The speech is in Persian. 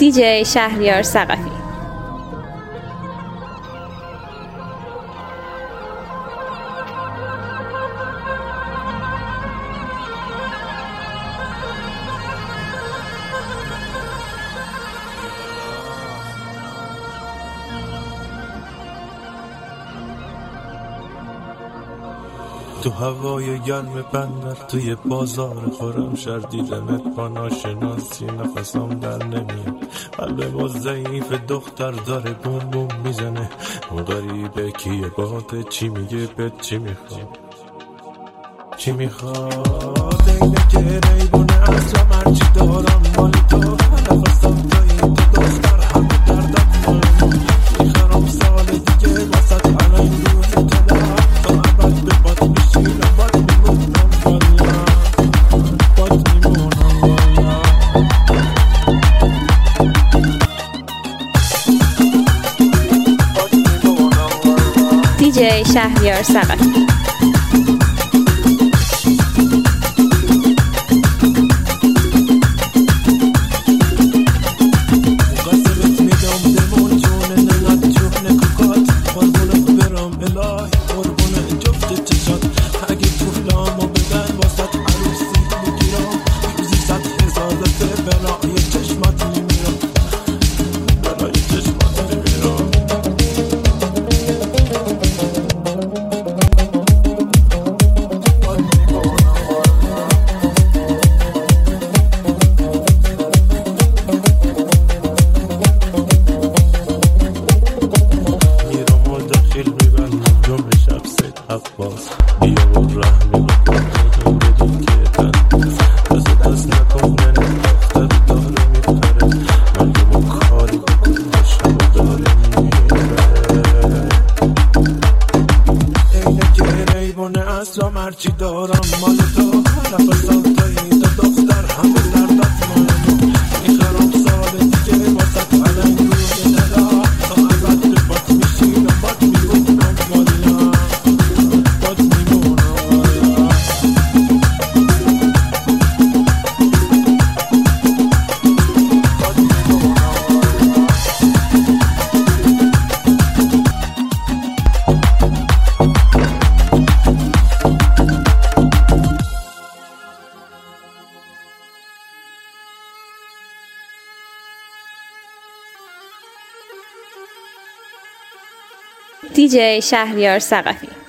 دی‌جی شهریار ثقفی. تو هوای گرم بندر توی بازار خورم شردیدمت با ناشناسی نفسم در نمیاد. قلب ما ضعیف دختر داره بوم بوم میزنه. اون غریبه کیه باته چی میگه بهت چی میخواد چی میخواد. اینه که ریبونه اصلا مرچی دارم مال تو نفسم توی تو دختر همه دردم مال میخرم سال دیگه وسط علم روی تلم تا عبد به باد میشینم باد میمونم والا باد میمونم والا. دی‌جی شهریار ثقفی. عباس بیا و رحمی بکن بدون که تن دست نکنه دختر داره میپره من یه کاری بکن عشقم داره میبره. اینه که ریبونه اصلا مرچی دارم مال تو نفسم توی تو دختر همه دردت مال تو میخرم سال دیگه واسط علم روی دلا تا عبد به باد میشینم باد میمونم والا. دی‌جی شهریار ثقفی.